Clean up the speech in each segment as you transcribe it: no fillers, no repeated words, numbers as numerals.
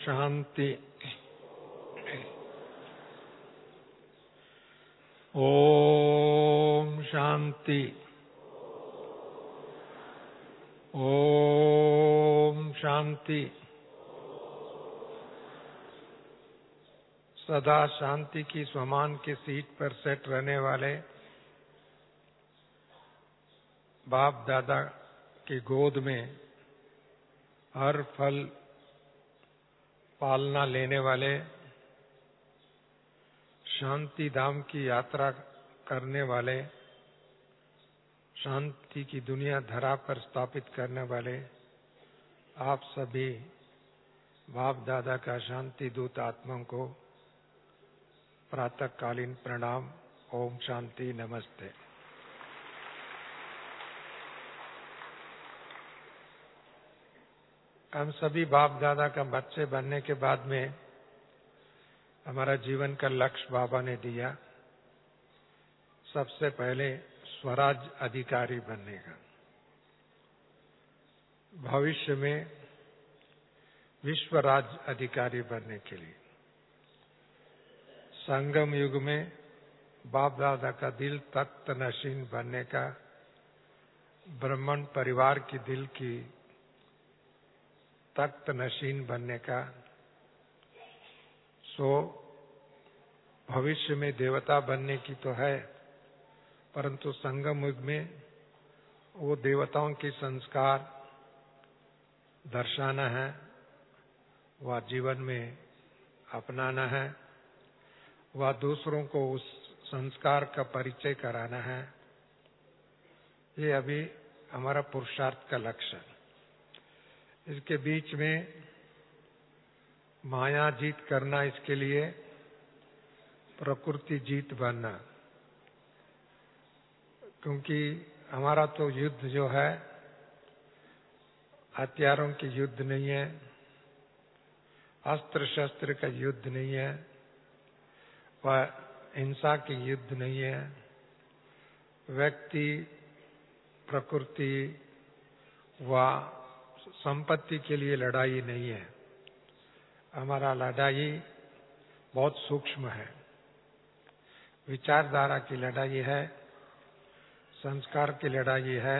शांति। ओम शांति। ओम शांति। सदा शांति की स्वमान की सीट पर सेट रहने वाले बाप दादा की गोद में हर फल पालना लेने वाले, शांति धाम की यात्रा करने वाले, शांति की दुनिया धरा पर स्थापित करने वाले आप सभी बाप दादा का शांति दूत आत्माओं को प्रातःकालीन प्रणाम। ओम शांति। नमस्ते। हम सभी बाप दादा का बच्चे बनने के बाद में हमारा जीवन का लक्ष्य बाबा ने दिया। सबसे पहले स्वराज अधिकारी बनने का, भविष्य में विश्व राज अधिकारी बनने के लिए, संगम युग में बाप दादा का दिल तख्त नशीन बनने का, ब्राह्मण परिवार की दिल की तख्त नशीन बनने का, सो भविष्य में देवता बनने की तो है, परंतु संगम युग में वो देवताओं के संस्कार दर्शाना है, वह जीवन में अपनाना है, वह दूसरों को उस संस्कार का परिचय कराना है। ये अभी हमारा पुरुषार्थ का लक्ष्य है। इसके बीच में माया जीत करना, इसके लिए प्रकृति जीत बनना, क्योंकि हमारा तो युद्ध जो है हथियारों की युद्ध नहीं है, अस्त्र शस्त्र का युद्ध नहीं है, वह हिंसा की युद्ध नहीं है, व्यक्ति प्रकृति व संपत्ति के लिए लड़ाई नहीं है। हमारा लड़ाई बहुत सूक्ष्म है, विचारधारा की लड़ाई है, संस्कार की लड़ाई है,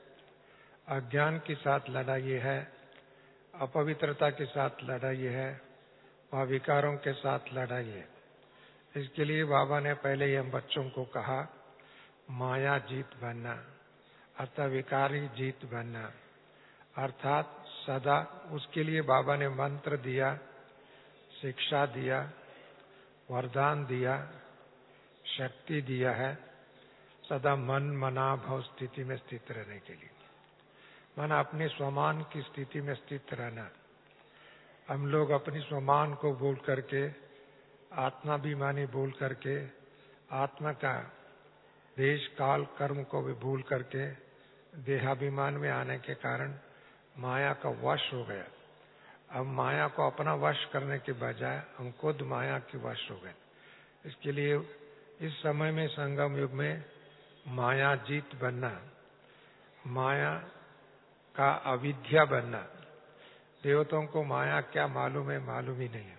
अज्ञान के साथ लड़ाई है, अपवित्रता के साथ लड़ाई है, व विकारों के साथ लड़ाई है। इसके लिए बाबा ने पहले ही हम बच्चों को कहा, माया जीत बनना अर्थात विकारी जीत बनना, अर्थात सदा उसके लिए बाबा ने मंत्र दिया, शिक्षा दिया, वरदान दिया, शक्ति दिया है, सदा मन मना भव स्थिति में स्थित रहने के लिए। मन अपने स्वमान की स्थिति में स्थित रहना। हम लोग अपनी स्वमान को भूल करके, आत्माभिमानी भूल करके, आत्मा का देश काल कर्म को भी भूल करके देहाभिमान में आने के कारण माया का वश हो गया। अब माया को अपना वश करने के बजाय हम खुद माया के वश हो गए। इसके लिए इस समय में संगम युग में माया जीत बनना, माया का अविद्या बनना। देवताओं को माया क्या मालूम है, मालूम ही नहीं है।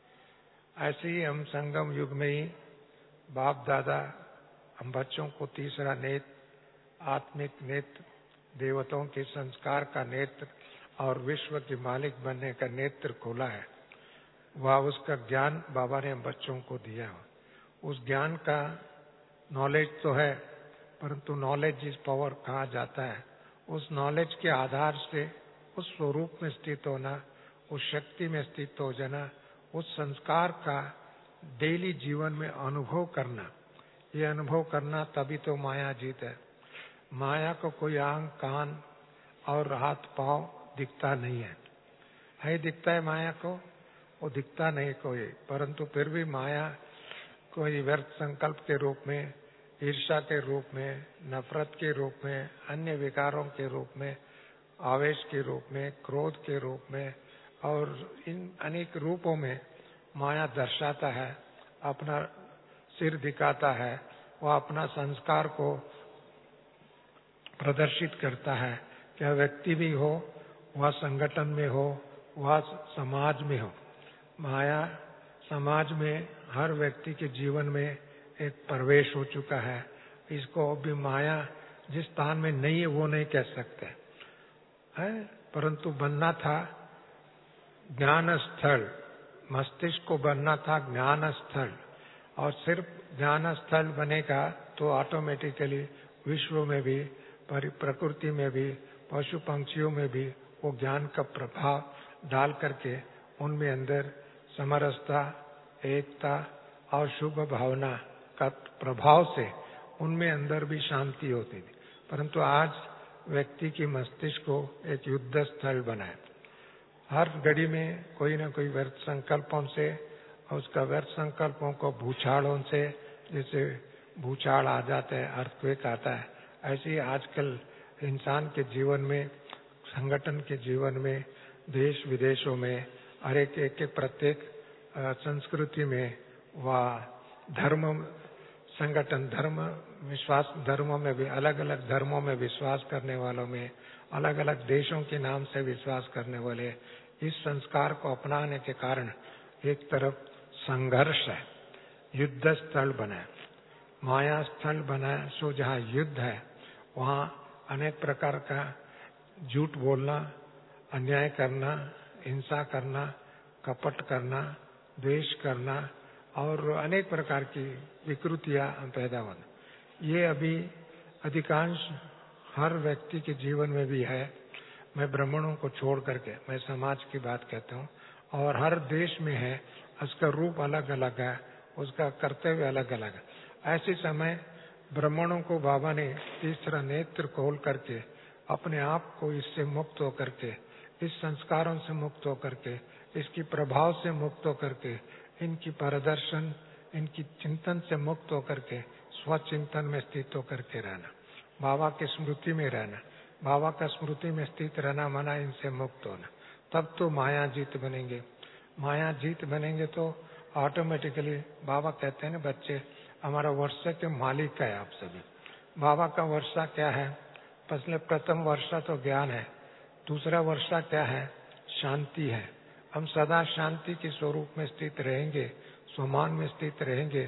ऐसे ही हम संगम युग में ही बाप दादा हम बच्चों को तीसरा नेत्र, आत्मिक नेत्र, देवताओं के संस्कार का नेत्र और विश्व के मालिक बनने का नेत्र खोला है। वह उसका ज्ञान बाबा ने हम बच्चों को दिया। उस ज्ञान का नॉलेज तो है, परंतु नॉलेज इज पावर कहा जाता है। उस नॉलेज के आधार से उस स्वरूप में स्थित होना, उस शक्ति में स्थित हो जाना, उस संस्कार का डेली जीवन में अनुभव करना। ये अनुभव करना तभी तो माया जीत है। माया को कोई आंख कान और हाथ पांव दिखता नहीं है दिखता है माया को? वो दिखता नहीं कोई, परंतु फिर भी माया कोई व्यर्थ संकल्प के रूप में, ईर्ष्या के रूप में, नफरत के रूप में, अन्य विकारों के रूप में, आवेश के रूप में, क्रोध के रूप में और इन अनेक रूपों में माया दर्शाता है, अपना सिर दिखाता है, वह अपना संस्कार को प्रदर्शित करता है। क्या व्यक्ति भी हो, वह संगठन में हो, वह समाज में हो, माया समाज में हर व्यक्ति के जीवन में एक प्रवेश हो चुका है। इसको अभी माया जिस स्थान में नहीं है वो नहीं कह सकते है, परंतु बनना था ज्ञान स्थल, मस्तिष्क को बनना था ज्ञान स्थल, और सिर्फ ज्ञान स्थल बनेगा तो ऑटोमेटिकली विश्व में भी, प्रकृति में भी, पशु पंक्षियों में भी वो ज्ञान का प्रभाव डाल करके उनमें अंदर समरसता, एकता और शुभ भावना का प्रभाव से उनमें अंदर भी शांति होती थी। परंतु आज व्यक्ति की मस्तिष्क को एक युद्ध स्थल बनाए। हर घड़ी में कोई न कोई व्यर्थ संकल्पों से, उसका व्यर्थ संकल्पों को भूचालों से, जैसे भूचाल आ जाते हैं, अर्थक्वेक आता है, ऐसे ही आजकल इंसान के जीवन में, संगठन के जीवन में, देश विदेशों में, हर एक प्रत्येक संस्कृति में व धर्म संगठन, धर्म विश्वास, धर्मों में भी अलग अलग धर्मों में विश्वास करने वालों में, अलग अलग देशों के नाम से विश्वास करने वाले इस संस्कार को अपनाने के कारण एक तरफ संघर्ष है, युद्ध स्थल बना, माया स्थल बना। सो जहाँ युद्ध है वहाँ अनेक प्रकार का झूठ बोलना, अन्याय करना, हिंसा करना, कपट करना, द्वेष करना और अनेक प्रकार की विकृतियां पैदा होना, ये अभी अधिकांश हर व्यक्ति के जीवन में भी है। मैं ब्राह्मणों को छोड़ करके मैं समाज की बात कहता हूँ, और हर देश में है, उसका रूप अलग अलग है, उसका कर्तव्य अलग अलग है। ऐसे समय ब्राह्मणों को बाबा ने तीसरा नेत्र खोल करके अपने आप को इससे मुक्त होकर के, इस संस्कारों से मुक्त होकर के, इसकी प्रभाव से मुक्त होकर के, इनकी प्रदर्शन, इनकी चिंतन से मुक्त होकर के स्वचिंतन में स्थित होकर के रहना, बाबा की स्मृति में रहना, बाबा का स्मृति में स्थित रहना माना इनसे मुक्त होना, तब तो माया जीत बनेंगे। माया जीत बनेंगे तो ऑटोमेटिकली बाबा कहते हैं ना, बच्चे हमारा वर्षा के मालिक है आप सभी। बाबा का वर्षा क्या है? प्रथम वर्षा तो ज्ञान है, दूसरा वर्षा क्या है? शांति है। हम सदा शांति के स्वरूप में स्थित रहेंगे, स्वमान में स्थित रहेंगे।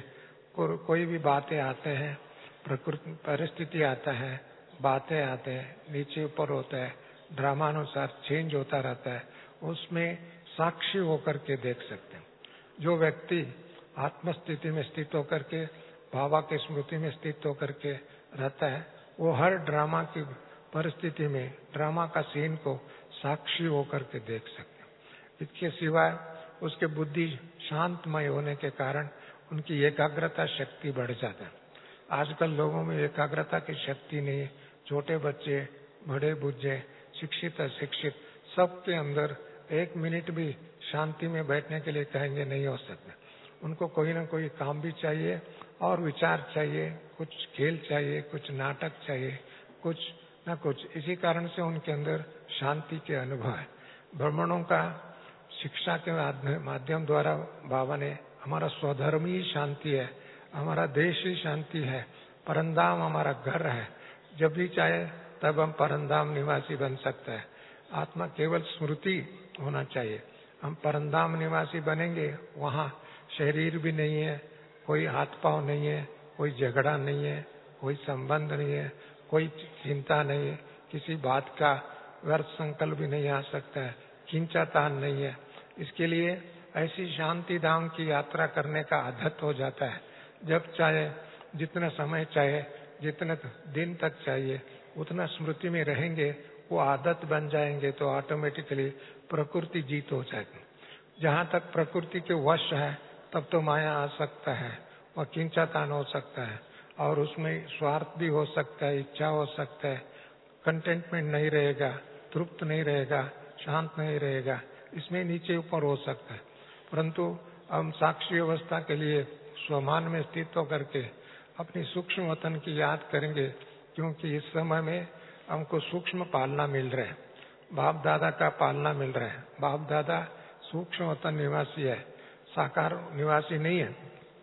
कोई भी बातें आते हैं, प्रकृति परिस्थिति आता है, बातें आते हैं, नीचे ऊपर होता है, ड्रामानुसार चेंज होता रहता है, उसमें साक्षी होकर के देख सकते हैं। जो व्यक्ति आत्मस्थिति में स्थित होकर के, बाबा के स्मृति में स्थित होकर के रहता है, वो हर ड्रामा की परिस्थिति में, ड्रामा का सीन को साक्षी होकर के देख सकते हैं। इसके सिवाय उसके बुद्धि शांतमय होने के कारण उनकी एकाग्रता शक्ति बढ़ जाता है। आजकल लोगों में एकाग्रता की शक्ति नहीं है। छोटे बच्चे, बड़े बुढ़े, शिक्षित अशिक्षित, सबके अंदर एक मिनट भी शांति में बैठने के लिए कहेंगे नहीं हो सकता। उनको कोई ना कोई काम भी चाहिए और विचार चाहिए, कुछ खेल चाहिए, कुछ नाटक चाहिए, कुछ न कुछ। इसी कारण से उनके अंदर शांति के अनुभव है। ब्राह्मणों का शिक्षा के माध्यम द्वारा बाबा ने, हमारा स्वधर्म ही शांति है, हमारा देश ही शांति है, परंधाम हमारा घर है, जब भी चाहे तब हम परंधाम निवासी बन सकते हैं। आत्मा केवल स्मृति होना चाहिए। हम परंधाम निवासी बनेंगे, वहाँ शरीर भी नहीं है, कोई हाथ पांव नहीं है, कोई झगड़ा नहीं है, कोई संबंध नहीं है, कोई चिंता नहीं है, किसी बात का व्यर्थ संकल्प भी नहीं आ सकता है, खींचातान नहीं है। इसके लिए ऐसी शांति धाम की यात्रा करने का आदत हो जाता है। जब चाहे, जितना समय चाहे, जितने दिन तक चाहिए, उतना स्मृति में रहेंगे, वो आदत बन जाएंगे तो ऑटोमेटिकली प्रकृति जीत हो जाएगी। जहाँ तक प्रकृति के वश है तब तो माया आ सकता है, वह खींचातान हो सकता है, और उसमें स्वार्थ भी हो सकता है, इच्छा हो सकता है, कंटेंटमेंट नहीं रहेगा, तृप्त नहीं रहेगा, शांत नहीं रहेगा, इसमें नीचे ऊपर हो सकता है। परंतु हम साक्षी अवस्था के लिए स्वमान में स्थित होकर के अपनी सूक्ष्म वतन की याद करेंगे, क्योंकि इस समय में हमको सूक्ष्म पालना मिल रहा है, बाप दादा का पालना मिल रहा है। बाप दादा सूक्ष्म वतन निवासी है, साकार निवासी नहीं है।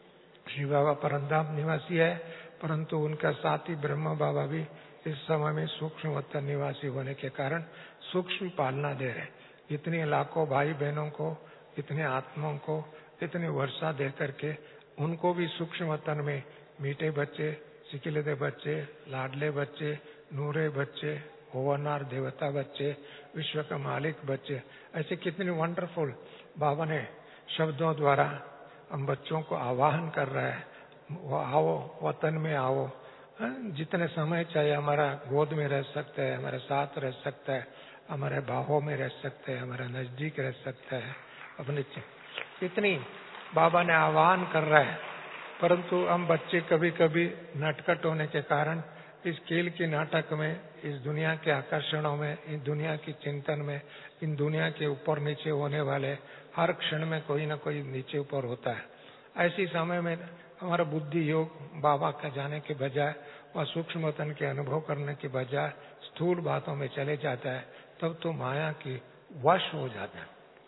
शिव बाबा परंधाम निवासी है, परंतु उनका साथी ब्रह्म बाबा भी इस समय में सूक्ष्म वतन निवासी होने के कारण सूक्ष्म पालना दे रहे। इतने लाखों भाई बहनों को इतने आत्माओं को इतनी वर्षा दे करके उनको भी सूक्ष्म वतन में मीठे बच्चे, सिकिलते बच्चे, लाडले बच्चे, नूरे बच्चे, होवनार देवता बच्चे, विश्व का मालिक बच्चे, ऐसे कितने वंडरफुल बाबा ने शब्दों द्वारा हम बच्चों को आवाहन कर रहा है। वो आओ, वतन में आओ, जितने समय चाहिए हमारा गोद में रह सकता है, हमारे साथ रह सकता है, हमारे बाहों में रह सकते हैं, हमारे नजदीक रह सकता है। अपने इतनी बाबा ने आह्वान कर रहा है, परंतु हम बच्चे कभी कभी नटखट होने के कारण इस खेल के नाटक में, इस दुनिया के आकर्षणों में, इन दुनिया की चिंतन में, इन दुनिया के ऊपर नीचे होने वाले हर क्षण में कोई ना कोई नीचे ऊपर होता है। ऐसी समय में हमारा बुद्धि योग बाबा का जाने के बजाय और सूक्ष्म वतन के अनुभव करने के बजाय स्थूल बातों में चले जाता है, तब तो माया की वश हो जाता है।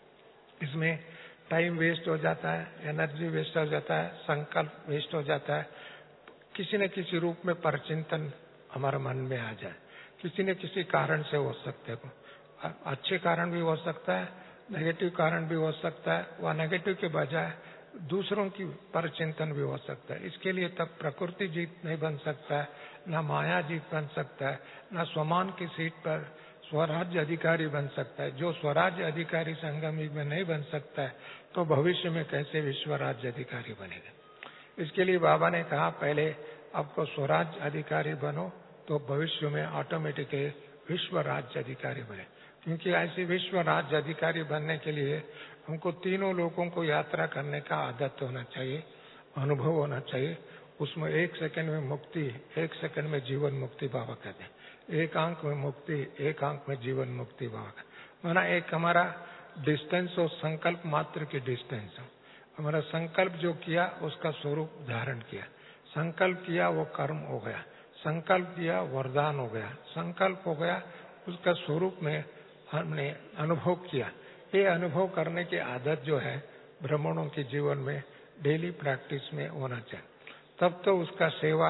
इसमें टाइम वेस्ट हो जाता है, एनर्जी वेस्ट हो जाता है, संकल्प वेस्ट हो जाता है। किसी न किसी रूप में परचिंतन हमारे मन में आ जाए, किसी न किसी कारण से हो सकते हैं। अच्छे कारण भी हो सकता है, नेगेटिव कारण भी हो सकता है। वह नेगेटिव के बजाय दूसरों की परचिंतन भी हो सकता है। इसके लिए तब प्रकृति जीत नहीं बन सकता है, न माया जीत बन सकता है, न स्वमान की सीट पर स्वराज्य अधिकारी बन सकता है। जो स्वराज्य अधिकारी संगम युग में नहीं बन सकता है, तो भविष्य में कैसे विश्व राज्य अधिकारी बनेगा। इसके लिए बाबा ने कहा, पहले आपको स्वराज्य अधिकारी बनो, तो भविष्य में ऑटोमेटिकली विश्व राज्य अधिकारी बने। क्योंकि ऐसे विश्व राज्य अधिकारी बनने के लिए हमको तीनों लोगों को यात्रा करने का आदत होना चाहिए, अनुभव होना चाहिए। उसमें 1 सेकंड में मुक्ति, 1 सेकंड में जीवन मुक्ति बाबा कहते हैं। 1 आंख में मुक्ति, 1 आंख में जीवन मुक्ति बाबा का माना। एक हमारा डिस्टेंस और संकल्प मात्र की डिस्टेंस। हमारा संकल्प जो किया उसका स्वरूप धारण किया, संकल्प किया वो कर्म हो गया, संकल्प किया वरदान हो गया, संकल्प हो गया उसका स्वरूप में हमने अनुभव किया। ये अनुभव करने की आदत जो है ब्राह्मणों के जीवन में डेली प्रैक्टिस में होना चाहिए। तब तो उसका सेवा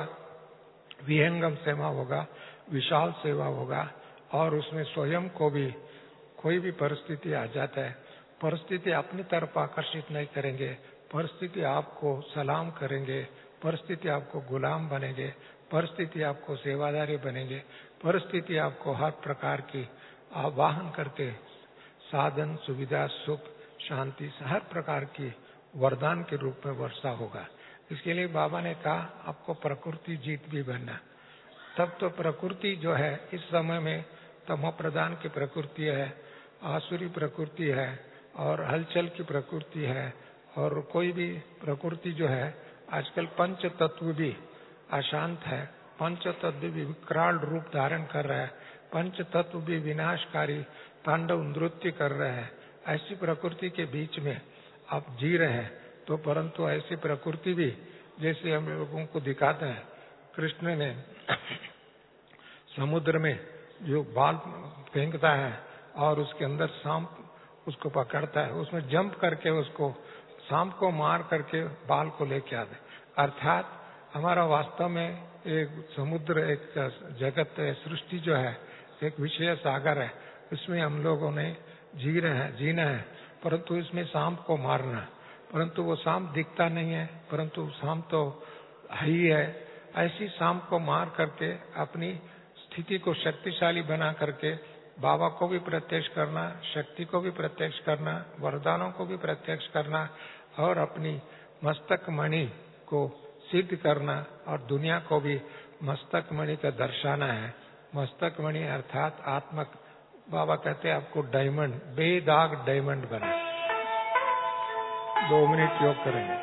विहंगम सेवा होगा, विशाल सेवा होगा। और उसमें स्वयं को भी कोई भी परिस्थिति आ जाता है, परिस्थिति अपनी तरफ आकर्षित नहीं करेंगे, परिस्थिति आपको सलाम करेंगे, परिस्थिति आपको गुलाम बनेंगे, परिस्थिति आपको सेवादारी बनेंगे, परिस्थिति आपको हर प्रकार की आवाहन करके साधन, सुविधा, सुख, शांति, हर प्रकार की वरदान के रूप में वर्षा होगा। इसके लिए बाबा ने कहा, आपको प्रकृति जीत भी बनना। तब तो प्रकृति जो है इस समय में तमो प्रधान की प्रकृति है, आसुरी प्रकृति है और हलचल की प्रकृति है। और कोई भी प्रकृति जो है आजकल पंच तत्व भी अशांत है, पंच तत्व भी विकराल रूप धारण कर रहा है, पंच तत्व भी विनाशकारी तांडव नृत्य कर रहे हैं। ऐसी प्रकृति के बीच में आप जी रहे हैं, तो परंतु ऐसी प्रकृति भी जैसे हम लोगों को दिखाते हैं, कृष्ण ने समुद्र में जो बाल फेंकता है और उसके अंदर सांप उसको पकड़ता है, उसमें जंप करके उसको सांप को मार करके बाल को लेके आते। अर्थात हमारा वास्तव में एक समुद्र, एक जगत, सृष्टि जो है एक विषय सागर है, इसमें हम लोगों ने जीना है, परंतु इसमें सांप को मारना। परंतु वो सांप दिखता नहीं है, परंतु सांप तो ही है। ऐसी सांप को मार करके अपनी स्थिति को शक्तिशाली बना करके बाबा को भी प्रत्यक्ष करना, शक्ति को भी प्रत्यक्ष करना, वरदानों को भी प्रत्यक्ष करना और अपनी मस्तक मणि को सिद्ध करना और दुनिया को भी मस्तक मणि का दर्शाना है। मस्तक मणि अर्थात आत्मक। बाबा कहते हैं आपको डायमंड, बेदाग डायमंड बना। 2 मिनट योग करेंगे।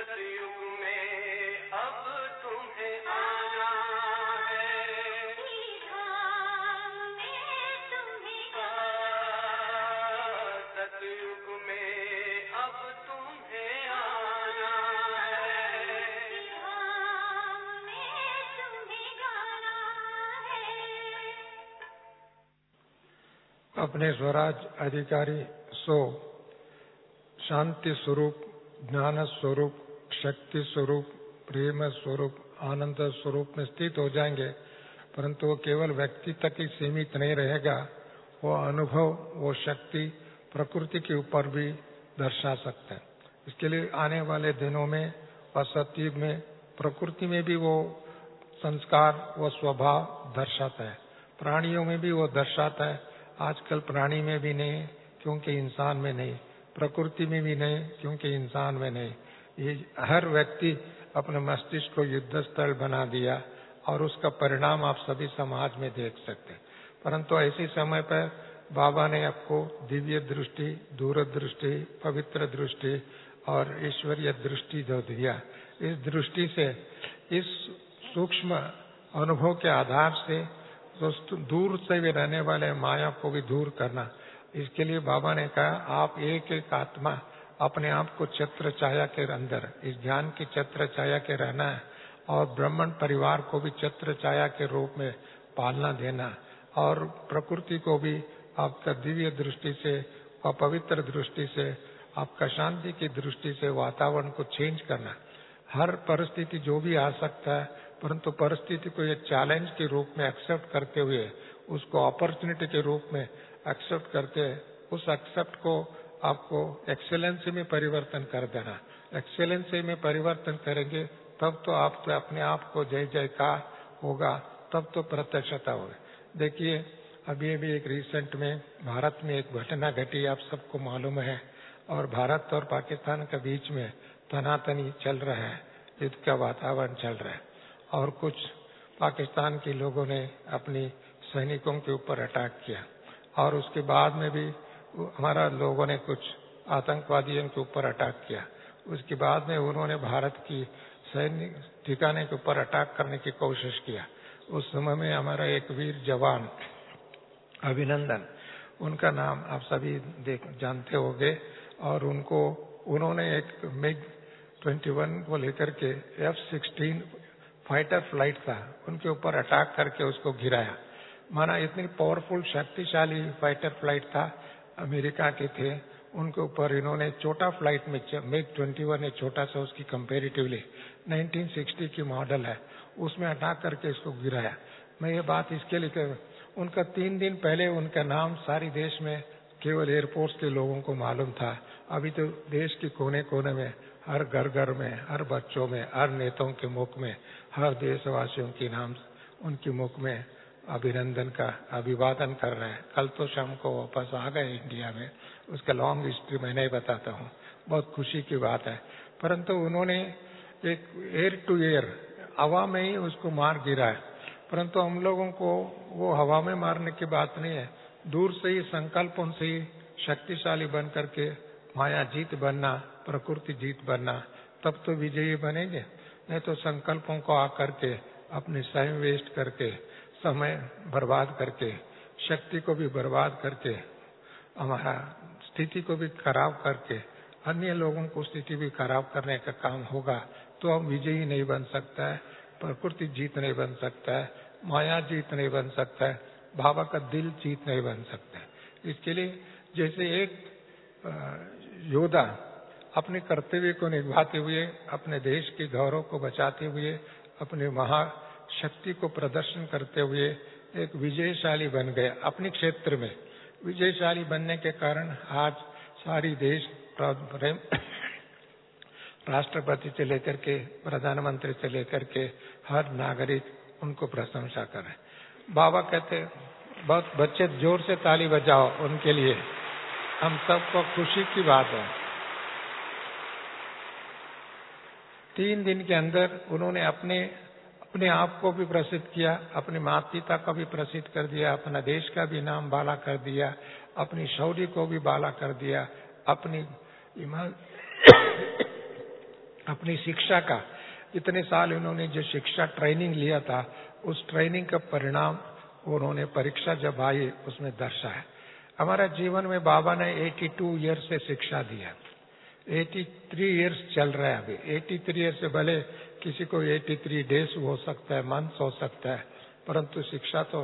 सतयुग में अब तुम्हें आना है, धाम में तुम्हें सतयुग में अब तुम्हें आना है, धाम में तुम्हें गाना है। अपने स्वराज अधिकारी सो शांति स्वरूप, ज्ञान स्वरूप, शक्ति स्वरूप, प्रेम स्वरूप, आनंद स्वरूप में स्थित हो जाएंगे, परंतु वो केवल व्यक्ति तक ही सीमित नहीं रहेगा। वो अनुभव, वो शक्ति प्रकृति के ऊपर भी दर्शा सकते हैं। इसके लिए आने वाले दिनों में और सतयुग में प्रकृति में भी वो संस्कार, वो स्वभाव दर्शाता है, प्राणियों में भी वो दर्शाता है। आजकल प्राणी में भी नहीं, क्योंकि इंसान में नहीं, प्रकृति में भी नहीं, क्योंकि इंसान में नहीं। ये हर व्यक्ति अपने मस्तिष्क को युद्ध स्थल बना दिया और उसका परिणाम आप सभी समाज में देख सकते हैं। परंतु ऐसे समय पर बाबा ने आपको दिव्य दृष्टि, दूरदृष्टि, पवित्र दृष्टि और ईश्वरीय दृष्टि जो दिया, इस दृष्टि से, इस सूक्ष्म अनुभव के आधार से दूर से भी रहने वाले माया को भी दूर करना, इसके लिए बाबा ने कहा आप एक एक आत्मा अपने आप को छत्र छाया के अंदर, इस ज्ञान की छत्र छाया के रहना है और ब्राह्मण परिवार को भी छत्र छाया के रूप में पालना देना और प्रकृति को भी आपका दिव्य दृष्टि से और पवित्र दृष्टि से, आपका शांति की दृष्टि से वातावरण को चेंज करना। हर परिस्थिति जो भी आ सकता है, परंतु परिस्थिति को एक चैलेंज के रूप में एक्सेप्ट करते हुए, उसको अपॉर्चुनिटी के रूप में एक्सेप्ट करके, उस एक्सेप्ट को आपको एक्सेलेंसी में परिवर्तन कर देना। एक्सेलेंसी में परिवर्तन करेंगे तब तो आप तो अपने आप को जय जयकार होगा, तब तो प्रत्यक्षता होगी। देखिए अभी भी एक रिसेंट में भारत में एक घटना घटी, आप सबको मालूम है, और भारत और पाकिस्तान के बीच में तनातनी चल रहा है, युद्ध का वातावरण चल रहा है और कुछ पाकिस्तान के लोगों ने अपनी सैनिकों के ऊपर अटैक किया और उसके बाद में भी हमारा लोगों ने कुछ आतंकवादियों के ऊपर अटैक किया। उसके बाद में उन्होंने भारत की सैन्य ठिकाने के ऊपर अटैक करने की कोशिश किया। उस समय में हमारा एक वीर जवान अभिनंदन, उनका नाम आप सभी जानते होंगे, और उन्होंने एक MiG-21 को लेकर के F-16 फाइटर फ्लाइट था, उनके ऊपर अटैक करके उसको गिराया। माना इतनी पावरफुल शक्तिशाली फाइटर फ्लाइट था, अमेरिका के थे, उनके ऊपर इन्होंने छोटा फ्लाइट में MiG-21 है, छोटा सा उसकी कंपेरेटिवली 1960 की मॉडल है, उसमें अटैक करके इसको गिराया। मैं ये बात इसके लिए, उनका 3 दिन पहले उनका नाम सारी देश में केवल एयरफोर्स के लोगों को मालूम था। अभी तो देश के कोने कोने में, हर घर घर में, हर बच्चों में, हर नेताओं के मुख में, हर देशवासियों के नाम उनके मुख में अभिनंदन का अभिवादन कर रहे हैं। कल तो शाम को वापस आ गए इंडिया में, उसका लॉन्ग हिस्ट्री मैं नहीं बताता हूँ, बहुत खुशी की बात है। परंतु उन्होंने एक एयर टू एयर हवा में ही उसको मार गिराया। परंतु हम लोगों को वो हवा में मारने की बात नहीं है, दूर से ही संकल्पों से ही शक्तिशाली बन करके माया जीत बनना, प्रकृति जीत बनना, तब तो विजयी बनेंगे। नहीं तो संकल्पों को आकर के अपने टाइम वेस्ट करके, समय बर्बाद करके, शक्ति को भी बर्बाद करके, हमारा स्थिति को भी खराब करके, अन्य लोगों को स्थिति भी खराब करने का काम होगा तो हम विजयी नहीं बन सकता है, प्रकृति जीत नहीं बन सकता है, माया जीत नहीं बन सकता है, बाबा का दिल जीत नहीं बन सकता है। इसके लिए जैसे एक योद्धा अपने कर्तव्य को निभाते हुए, अपने देश के गौरव को बचाते हुए, अपने महाशक्ति को प्रदर्शन करते हुए एक विजयशाली बन गए। अपने क्षेत्र में विजयशाली बनने के कारण आज सारी देश राष्ट्रपति से लेकर के प्रधानमंत्री से लेकर के हर नागरिक उनको प्रशंसा करे। बाबा कहते बहुत बच्चे जोर से ताली बजाओ उनके लिए, हम सबको खुशी की बात है। 3 दिन के अंदर उन्होंने अपने आप को भी प्रसिद्ध किया, अपने माता पिता को भी प्रसिद्ध कर दिया, अपना देश का भी नाम बाला कर दिया, अपनी शौर्य को भी बाला कर दिया, अपनी अपनी शिक्षा का, इतने साल इन्होंने जो शिक्षा ट्रेनिंग लिया था, उस ट्रेनिंग का परिणाम उन्होंने परीक्षा जब आई उसमें दर्शाया। हमारा जीवन में बाबा ने 82 ईयर्स से शिक्षा दिया, 83 ईयर्स चल रहा है अभी। 83 ईयर्स से भले किसी को 83 डेज हो सकता है, मंथ्स हो सकता है, परंतु शिक्षा तो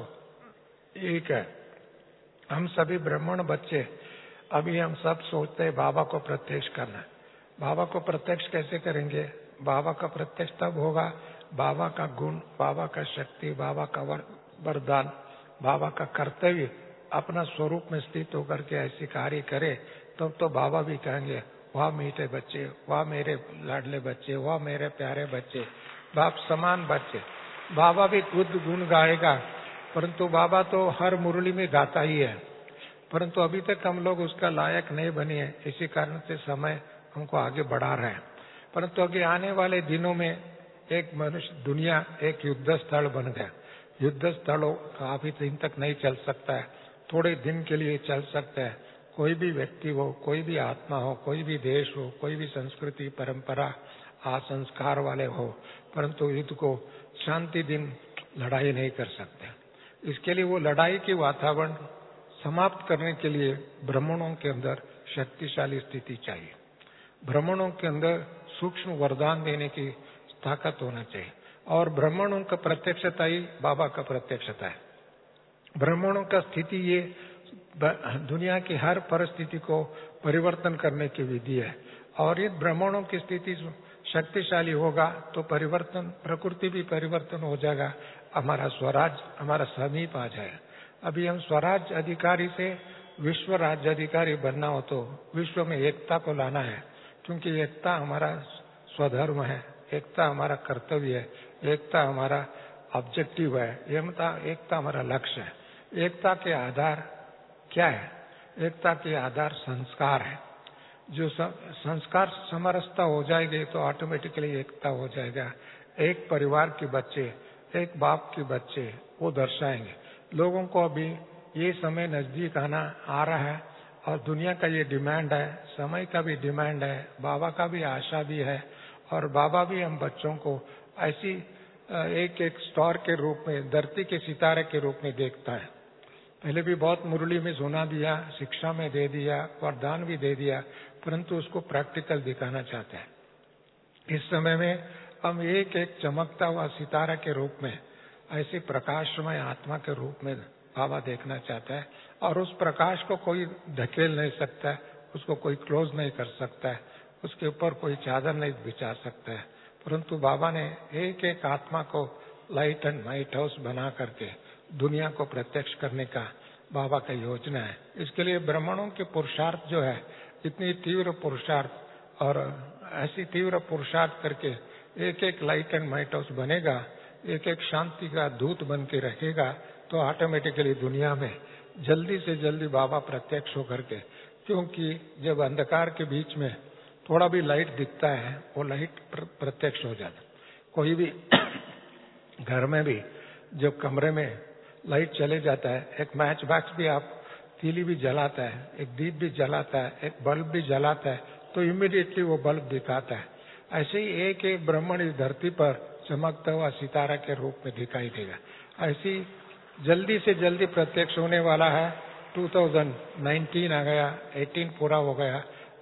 एक है। हम सभी ब्राह्मण बच्चे, अभी हम सब सोचते हैं बाबा को प्रत्यक्ष करना है। बाबा को प्रत्यक्ष कैसे करेंगे? बाबा का प्रत्यक्ष तब होगा, बाबा का गुण, बाबा का शक्ति, बाबा का वरदान, बाबा का कर्तव्य अपना स्वरूप में स्थित होकर के ऐसे कार्य करे, तब तो बाबा भी कहेंगे वाह मीठे बच्चे, वाह मेरे लाडले बच्चे, वाह मेरे प्यारे बच्चे, बाप समान बच्चे। बाबा भी खुद गुण गाएगा, परंतु बाबा तो हर मुरली में गाता ही है, परंतु अभी तक हम लोग उसका लायक नहीं बने हैं। इसी कारण से समय हमको आगे बढ़ा रहे हैं। परंतु आगे आने वाले दिनों में एक मनुष्य दुनिया एक युद्ध स्थल बन गया। युद्ध स्थल काफी दिन तक नहीं चल सकता है, थोड़े दिन के लिए चल सकता है। कोई भी व्यक्ति हो, कोई भी आत्मा हो, कोई भी देश हो, कोई भी संस्कृति परंपरा संस्कार वाले हो, परंतु युद्ध को शांति दिन लड़ाई नहीं कर सकते। इसके लिए वो लड़ाई की वातावरण समाप्त करने के लिए ब्राह्मणों के अंदर शक्तिशाली स्थिति चाहिए। ब्राह्मणों के अंदर सूक्ष्म वरदान देने की ताकत होना चाहिए, और ब्राह्मणों का प्रत्यक्षता ही बाबा का प्रत्यक्षता है। ब्राह्मणों का स्थिति ये दुनिया की हर परिस्थिति को परिवर्तन करने की विधि है, और ये ब्राह्मणों की स्थिति शक्तिशाली होगा तो परिवर्तन, प्रकृति भी परिवर्तन हो जाएगा, हमारा स्वराज हमारा समीप आ जाएगा। अभी हम स्वराज अधिकारी से विश्व राज्य अधिकारी बनना हो तो विश्व में एकता को लाना है, क्योंकि एकता हमारा स्वधर्म है, एकता हमारा कर्तव्य है, एकता हमारा ऑब्जेक्टिव है, एकता हमारा लक्ष्य है। एकता के आधार क्या है? एकता के आधार संस्कार है। जो संस्कार समरसता हो जाएगी तो ऑटोमेटिकली एकता हो जाएगा। एक परिवार के बच्चे, एक बाप के बच्चे वो दर्शाएंगे लोगों को। अभी ये समय नजदीक आ रहा है, और दुनिया का ये डिमांड है, समय का भी डिमांड है, बाबा का भी आशा भी है, और बाबा भी हम बच्चों को ऐसी एक एक स्टार के रूप में, धरती के सितारे के रूप में देखता है। पहले भी बहुत मुरली में सुना दिया, शिक्षा में दे दिया, वरदान भी दे दिया, परंतु उसको प्रैक्टिकल दिखाना चाहते हैं। इस समय में हम एक एक चमकता हुआ सितारा के रूप में, ऐसे प्रकाशमय आत्मा के रूप में बाबा देखना चाहता है, और उस प्रकाश को कोई ढकेल नहीं सकता है, उसको कोई क्लोज नहीं कर सकता है, उसके ऊपर कोई चादर नहीं बिछा सकता है। परंतु बाबा ने एक एक आत्मा को लाइट एंड लाइट हाउस बना करके दुनिया को प्रत्यक्ष करने का बाबा का योजना है। इसके लिए ब्राह्मणों के पुरुषार्थ जो है, इतनी तीव्र पुरुषार्थ, और ऐसी तीव्र पुरुषार्थ करके एक एक लाइट एंड लाइट हाउस बनेगा, एक एक शांति का दूत बन के रहेगा, तो ऑटोमेटिकली दुनिया में जल्दी से जल्दी बाबा प्रत्यक्ष होकर के, क्योंकि जब अंधकार के बीच में थोड़ा भी लाइट दिखता है, वो लाइट प्रत्यक्ष हो जाता। कोई भी घर में भी जब कमरे में लाइट चले जाता है, एक मैच बॉक्स भी आप तीली भी जलाता है, एक दीप भी जलाता है, एक बल्ब भी जलाता है, तो इमीडिएटली वो बल्ब दिखाता है। ऐसे ही एक एक ब्राह्मण इस धरती पर चमकता हुआ सितारा के रूप में दिखाई देगा। ऐसी जल्दी से जल्दी प्रत्यक्ष होने वाला है। 2019 आ गया, 18 पूरा हो गया,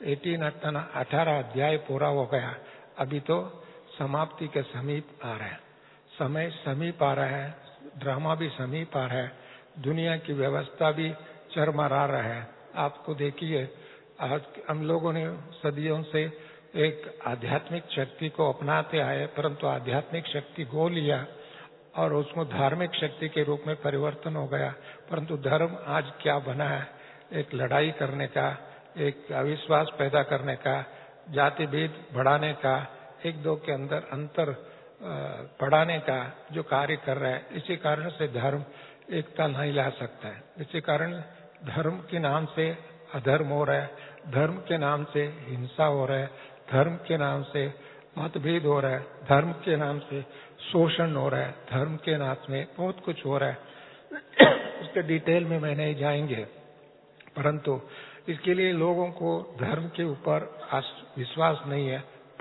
18 अध्याय पूरा हो गया, अभी तो समाप्ति के समीप आ रहा है, समय समीप आ रहा है, ड्रामा भी समीप आ रहा है, दुनिया की व्यवस्था भी चरमरा रहा है। आपको देखिए, आज हम लोगों ने सदियों से एक आध्यात्मिक शक्ति को अपनाते आए, परंतु आध्यात्मिक शक्ति खो लिया और उसको धार्मिक शक्ति के रूप में परिवर्तन हो गया। परंतु धर्म आज क्या बना है? एक लड़ाई करने का, एक अविश्वास पैदा करने का, जाति भेद बढ़ाने का, एक दो के अंदर अंतर बढ़ाने का जो कार्य कर रहा है। इसी कारण से धर्म एकता नहीं ला सकता है। इसी कारण धर्म के नाम से अधर्म हो रहा है, धर्म के नाम से हिंसा हो रहा है, धर्म के नाम से मतभेद हो रहा है, धर्म के नाम से शोषण हो रहा है, धर्म के नाम में बहुत कुछ हो रहा है। उसके डिटेल में मैं नहीं जाएंगे, परंतु इसके लिए लोगों को धर्म के ऊपर विश्वास नहीं है,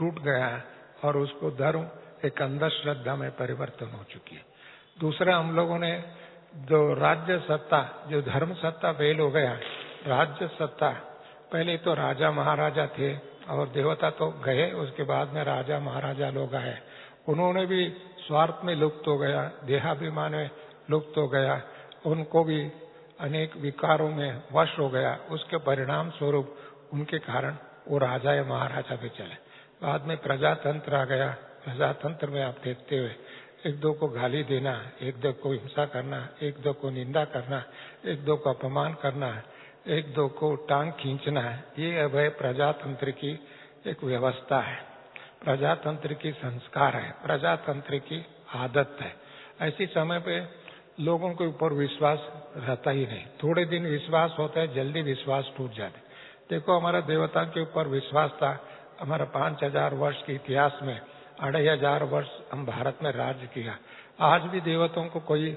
टूट गया है और उसको धर्म एक अंधश्रद्धा में परिवर्तन हो चुकी है। दूसरा, हम लोगों ने जो राज्य सत्ता, जो धर्म सत्ता फेल हो गया, राज्य सत्ता, पहले तो राजा महाराजा थे और देवता तो गए, उसके बाद में राजा महाराजा लोग आए, उन्होंने भी स्वार्थ में लुप्त हो गया, देहाभिमान में लुप्त हो गया, उनको भी अनेक विकारों में वश हो गया। उसके परिणाम स्वरूप उनके कारण वो राजा या महाराजा भी चले। बाद में प्रजातंत्र आ गया। प्रजातंत्र में आप देखते हुए एक दो को गाली देना, एक दो को हिंसा करना, एक दो को निंदा करना, एक दो को अपमान करना, एक दो को टांग खींचना, ये अब है प्रजातंत्र की एक व्यवस्था है, प्रजातंत्र की संस्कार है, प्रजातंत्र की आदत है। ऐसी समय पे लोगों के ऊपर विश्वास रहता ही नहीं, थोड़े दिन विश्वास होता है, जल्दी विश्वास टूट जाता है। देखो, हमारा देवता के ऊपर विश्वास था, हमारा 5000 वर्ष के इतिहास में 2500 वर्ष हम भारत में राज्य किया। आज भी देवताओं को कोई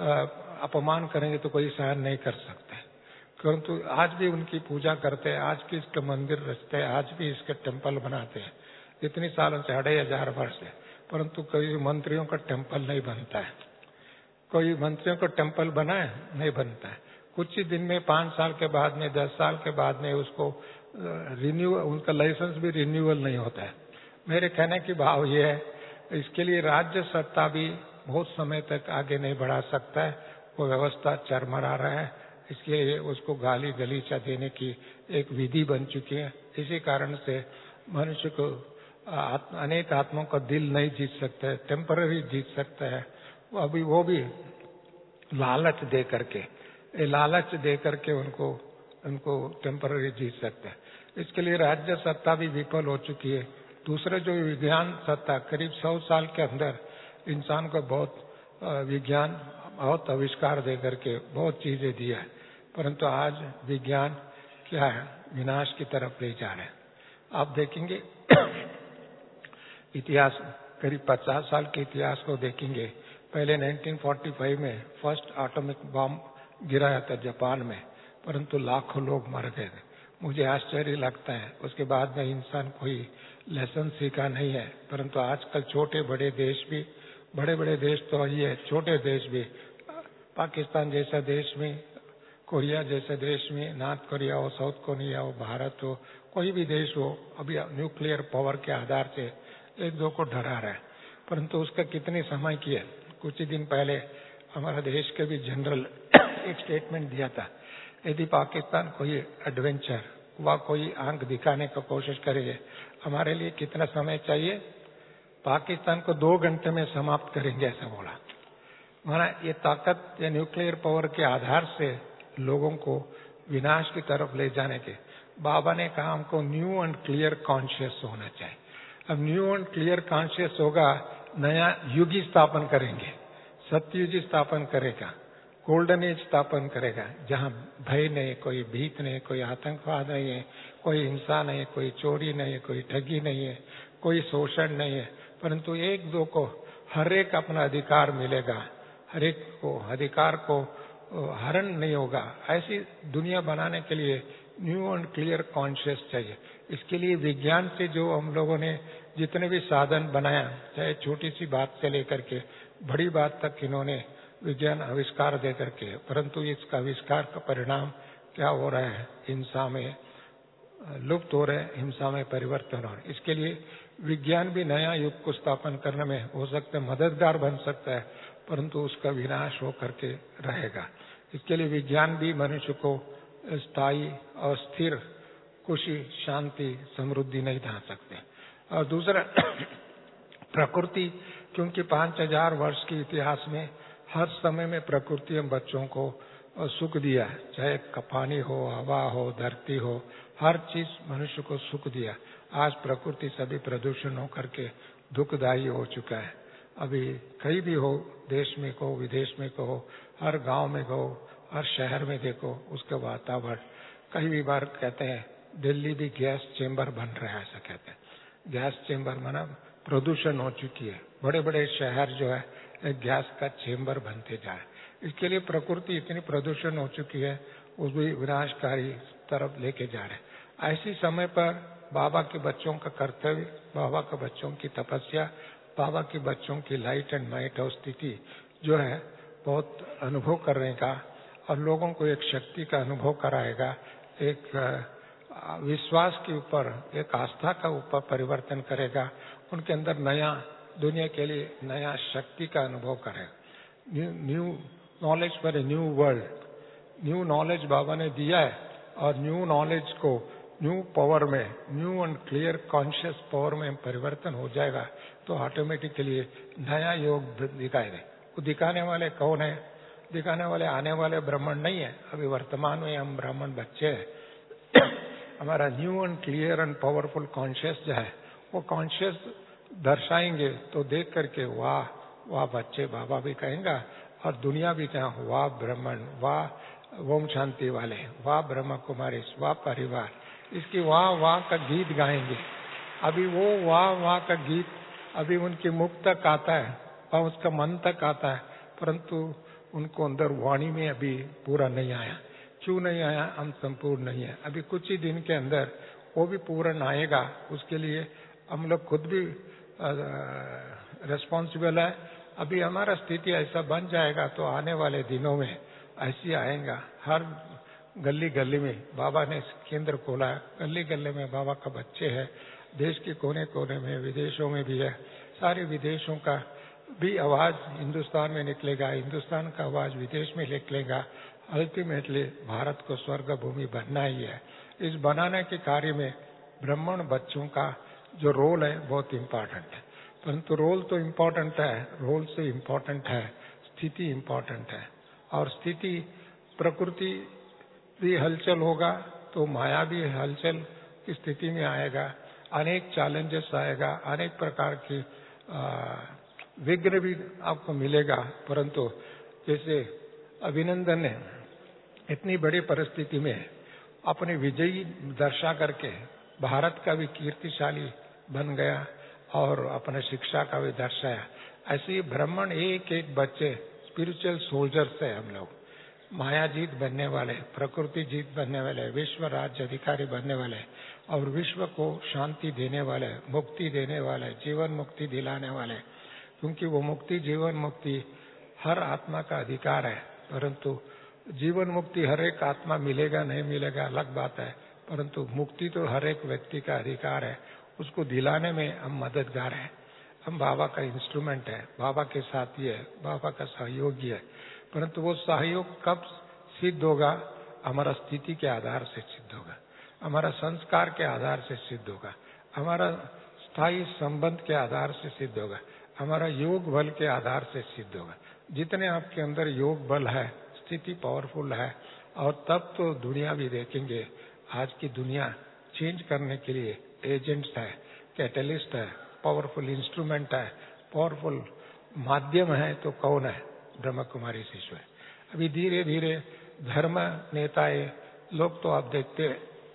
अपमान करेंगे तो कोई सहन नहीं कर सकते, परंतु आज भी उनकी पूजा करते हैं, आज भी इसके मंदिर रचते हैं, आज भी इसके टेम्पल बनाते हैं। इतनी सालों से 2500 वर्ष से, परंतु कोई मंत्रियों का टेम्पल नहीं बनता है। कोई मंत्रियों का टेम्पल बना है? नहीं बनता है। कुछ ही दिन में 5 साल के बाद में, 10 साल के बाद में उसको रिन्यू, उनका लाइसेंस भी रिन्यूअल नहीं होता है। मेरे कहने की भाव ये है, इसके लिए राज्य सत्ता भी बहुत समय तक आगे नहीं बढ़ा सकता है, वो व्यवस्था चरमरा रहा है। इसके लिए उसको गाली गलीचा देने की एक विधि बन चुकी है। इसी कारण से मनुष्य को अनेक आत्माओं का दिल नहीं जीत सकता है, टेम्पररी जीत सकता है, अभी वो भी लालच दे करके, लालच दे करके उनको टेम्पररी जीत सकते हैं। इसके लिए राज्य सत्ता भी विफल हो चुकी है। दूसरे जो विज्ञान सत्ता, करीब 100 साल के अंदर इंसान को बहुत विज्ञान, बहुत आविष्कार दे करके बहुत चीजें दिया है, परंतु आज विज्ञान क्या है, विनाश की तरफ ले जा रहे हैं। आप देखेंगे इतिहास, करीब 50 साल के इतिहास को देखेंगे, पहले 1945 में फर्स्ट एटॉमिक बॉम्ब गिराया था जापान में, परंतु लाखों लोग मर गए थे। मुझे आश्चर्य लगता है, उसके बाद में इंसान कोई लेसन सीखा नहीं है। परंतु आजकल छोटे बड़े देश भी, बड़े बड़े देश तो ये छोटे देश भी, पाकिस्तान जैसा देश में, कोरिया जैसे देश में, नॉर्थ कोरिया हो, साउथ कोरिया हो, भारत हो, कोई भी देश हो, अभी न्यूक्लियर पावर के आधार से एक दो को डरा रहा है, परंतु उसका कितने समय की है। कुछ ही दिन पहले हमारा देश के भी जनरल एक स्टेटमेंट दिया था, यदि पाकिस्तान कोई एडवेंचर व कोई आंख दिखाने की कोशिश करेंगे, हमारे लिए कितना समय चाहिए, पाकिस्तान को 2 घंटे में समाप्त करेंगे, ऐसा बोला। माना ये ताकत, ये न्यूक्लियर पावर के आधार से लोगों को विनाश की तरफ ले जाने के, बाबा ने कहा हमको न्यू एंड क्लियर कॉन्शियस होना चाहिए। अब न्यू एंड क्लियर कॉन्शियस होगा, नया युग स्थापन करेंगे, सत्ययुग स्थापन करेगा, गोल्डन एज स्थापन करेगा, जहां भय नहीं, कोई भीत नहीं, कोई आतंकवाद नहीं है, कोई हिंसा नहीं है, कोई चोरी नहीं है, कोई ठगी नहीं है, कोई शोषण नहीं है, परंतु एक दो को हर एक अपना अधिकार मिलेगा, हर एक को अधिकार को हरण नहीं होगा। ऐसी दुनिया बनाने के लिए न्यू एंड क्लियर कॉन्शियस चाहिए। इसके लिए विज्ञान से जो हम लोगों ने जितने भी साधन बनाया, चाहे छोटी सी बात से लेकर के बड़ी बात तक इन्होंने विज्ञान आविष्कार दे करके, परंतु इसका आविष्कार का परिणाम क्या हो रहा है, हिंसा में लुप्त हो रहे, हिंसा में परिवर्तन हो रहे। इसके लिए विज्ञान भी नया युग को स्थापन करने में हो सकता है मददगार बन सकता है, परंतु उसका विनाश हो करके रहेगा। इसके लिए विज्ञान भी मनुष्य को स्थायी और स्थिर खुशी, शांति, समृद्धि नहीं ला सकते। और दूसरा प्रकृति, क्योंकि 5000 वर्ष के इतिहास में हर समय में प्रकृति हम बच्चों को सुख दिया, चाहे पानी हो, हवा हो, धरती हो, हर चीज मनुष्य को सुख दिया। आज प्रकृति सभी प्रदूषण हो करके दुखदायी हो चुका है। अभी कहीं भी हो, देश में कहो, विदेश में कहो, हर गांव में कहो, हर शहर में देखो, उसका वातावरण, कई भी बार कहते हैं दिल्ली भी गैस चेंबर बन रहा है, ऐसा कहते हैं। गैस चेंबर माना प्रदूषण हो चुकी है, बड़े बड़े शहर जो है एक गैस का चेंबर बनते जा रहे हैं। इसके लिए प्रकृति इतनी प्रदूषण हो चुकी है, उस भी विनाशकारी तरफ लेके जा रहे हैं। ऐसी समय पर बाबा के बच्चों का कर्तव्य, बाबा के बच्चों की तपस्या, बाबा के बच्चों की लाइट एंड माइट और स्थिति जो है बहुत अनुभव करने का और लोगों को एक शक्ति का अनुभव कराएगा, एक विश्वास के ऊपर, एक आस्था का ऊपर परिवर्तन करेगा, उनके अंदर नया दुनिया के लिए नया शक्ति का अनुभव करेगा। New knowledge for a new world, new knowledge बाबा ने दिया है और न्यू नॉलेज को न्यू पावर में, new and clear conscious power में परिवर्तन हो जाएगा तो ऑटोमेटिकली नया योग दिखाई दे। वो दिखाने वाले कौन है? दिखाने वाले आने वाले ब्राह्मण नहीं है, अभी वर्तमान में हम ब्राह्मण बच्चे हैं। हमारा new and clear and powerful conscious जो है वो कॉन्शियस दर्शाएंगे तो देख करके वाह वाह बच्चे बाबा भी कहेंगे और दुनिया भी कहें वाह ब्राह्मण, वाह ओम शांति वाले, वाह ब्रह्म कुमारी, वाह परिवार, इसकी वाह वाह का गीत गाएंगे। अभी वो वाह वाह का गीत अभी उनके मुख तक आता है और उसका मन तक आता है, परंतु उनको अंदर वाणी में अभी पूरा नहीं आया। क्यों नहीं आया? हम संपूर्ण नहीं है। अभी कुछ ही दिन के अंदर वो भी पूर्ण आएगा, उसके लिए हम लोग खुद भी रिस्पॉन्सिबल है। अभी हमारा स्थिति ऐसा बन जाएगा तो आने वाले दिनों में ऐसी आएगा। हर गली गली में बाबा ने केंद्र खोला है, गली गली में बाबा का बच्चे है, देश के कोने कोने में, विदेशों में भी है। सारे विदेशों का भी आवाज हिंदुस्तान में निकलेगा, हिंदुस्तान का आवाज विदेश में निकलेगा। अल्टीमेटली भारत को स्वर्ग भूमि बनना ही है। इस बनाने के कार्य में ब्राह्मण बच्चों का जो रोल है बहुत इम्पोर्टेंट है, परंतु रोल तो इम्पोर्टेंट है, रोल से इम्पोर्टेंट है स्थिति इम्पोर्टेंट है। और स्थिति प्रकृति भी हलचल होगा तो माया भी हलचल की स्थिति में आएगा, अनेक चैलेंजेस आएगा, अनेक प्रकार की विघ्न भी आपको मिलेगा। परंतु जैसे अभिनंदन ने इतनी बड़ी परिस्थिति में अपने विजयी दर्शा करके भारत का भी कीर्तिशाली बन गया और अपने शिक्षा का भी दर्शाया, ऐसे ही ब्राह्मण एक एक बच्चे स्पिरिचुअल सोल्जर्स है। हम लोग माया जीत बनने वाले, प्रकृति जीत बनने वाले, विश्व राज्य अधिकारी बनने वाले और विश्व को शांति देने वाले, मुक्ति देने वाले, जीवन मुक्ति दिलाने वाले। क्योंकि वो मुक्ति, जीवन मुक्ति हर आत्मा का अधिकार है, परंतु जीवन मुक्ति हर एक आत्मा मिलेगा नहीं मिलेगा अलग बात है, परंतु मुक्ति तो हर एक व्यक्ति का अधिकार है। उसको दिलाने में हम मददगार हैं, हम बाबा का इंस्ट्रूमेंट है, बाबा के साथी है, बाबा का सहयोगी है। परंतु वो सहयोग कब सिद्ध होगा? हमारा स्थिति के आधार से सिद्ध होगा, हमारा संस्कार के आधार से सिद्ध होगा, हमारा स्थायी संबंध के आधार से सिद्ध होगा, हमारा योग बल के आधार से सिद्ध होगा। जितने आपके अंदर योग बल है, स्थिति पावरफुल है, और तब तो दुनिया भी देखेंगे। आज की दुनिया चेंज करने के लिए एजेंट्स है, कैटलिस्ट है, पावरफुल इंस्ट्रूमेंट है, पावरफुल माध्यम है तो कौन है? ब्रह्म कुमारी शिशु है। अभी धीरे धीरे धर्म नेताएं लोग तो आप देखते